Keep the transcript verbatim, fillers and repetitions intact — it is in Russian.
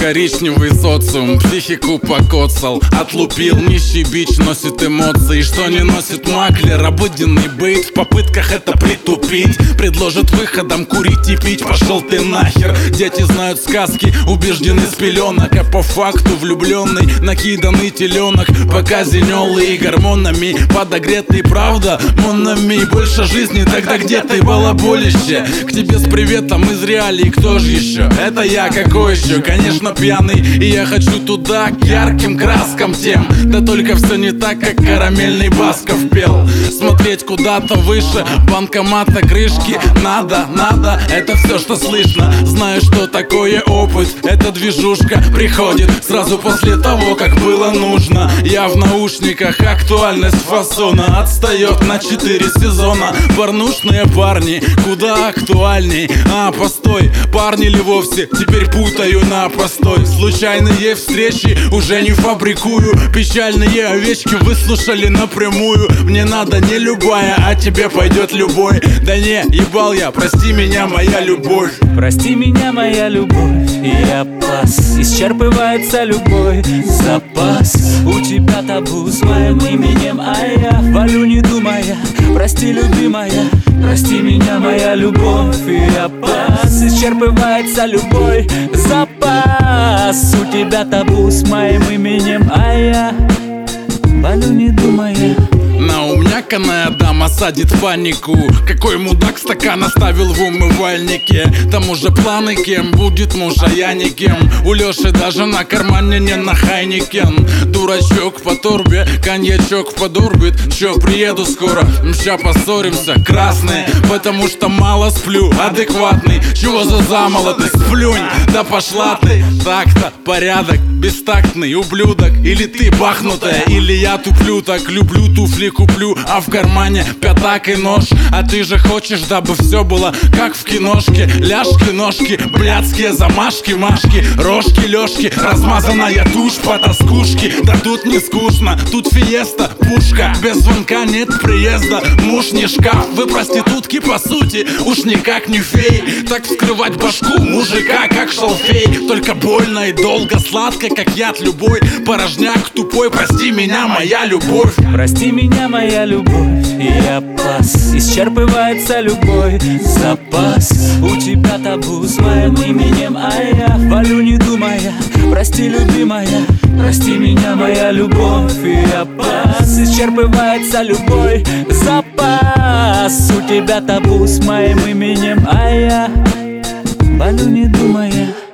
коричневый социум психику покоцал, отлупил. Нищий бич носит эмоции, что не носит маклер. Обыденный бейт в попытках это притупить. Предложит выходом курить и пить, пошел ты нахер. Дети знают сказки, убеждены с пеленок, а по факту влюбленный накиданный теленок. Пока зеленый гормонами подогретый, правда, монами. Больше жизни, тогда где ты, балаболище? К тебе с приветом из реалий, кто же еще? Это я, какой еще? Конечно пьяный, и я хочу туда, к ярким краскам тем. Да только все не так, как карамельный Басков пел. Смотреть куда-то выше банкомата крышки. Надо, надо, это все, что слышно. Знаю, что такое опыт, эта движушка приходит сразу после того, как было нужно. Я в наушниках, актуальность фасона отстает на четыре сезона. Порнушные парни куда актуальней. А, постой, парни ли вовсе? Теперь путаю на постой. Случайные встречи уже не фабрикую. Печальные овечки выслушали напрямую. Мне надо не любая, а тебе пойдет любой. Да не, ебал я, прости меня, моя любовь. Прости меня, моя любовь, я пас. Исчерпывается любой запас. У тебя табу с моим именем, а я валю не думая. Прости, любимая, прости меня, моя любовь, я пас. Исчерпывается любой запас. У тебя табу с моим именем, а я валю не думая. На умняканная дама садит панику. Какой мудак стакан оставил в умывальнике? Там уже планы, кем будет муж, а я никем. У Лёши даже на кармане не на Хайникен. Дурачок по торбе, коньячок подорбит. Чё, приеду скоро, ща поссоримся. Красные, потому что мало сплю. Адекватный, чего за замолотость? Плюнь, да пошла ты. Так-то, порядок, бестактный ублюдок. Или ты бахнутая, или я туплю. Так люблю туфли куплю, а в кармане пятак и нож. А ты же хочешь, дабы все было как в киношке. Ляжки, ножки, блядские замашки, машки, рожки, лёжки, размазанная тушь по тоскушке. Да тут не скучно, тут фиеста, пушка. Без звонка нет приезда, муж не шкаф. Вы проститутки по сути, уж никак не фей. Так вскрывать башку мужика, как шалфей. Только больно и долго, сладко, как яд любой. Порожняк тупой, прости меня, моя любовь. Прости меня, моя любовь, я пас. Исчерпывается любой запас. У тебя табу с моим именем, а я валю не думая. Прости, любимая, прости меня, моя любовь, я пас. Исчерпывается любой запас. У тебя табу с моим именем, а я валю не думая.